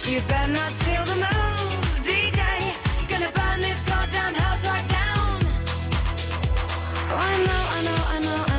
You better not steal the moves, DJ. Gonna burn this goddamn house right down. Oh, I know, I know, I know,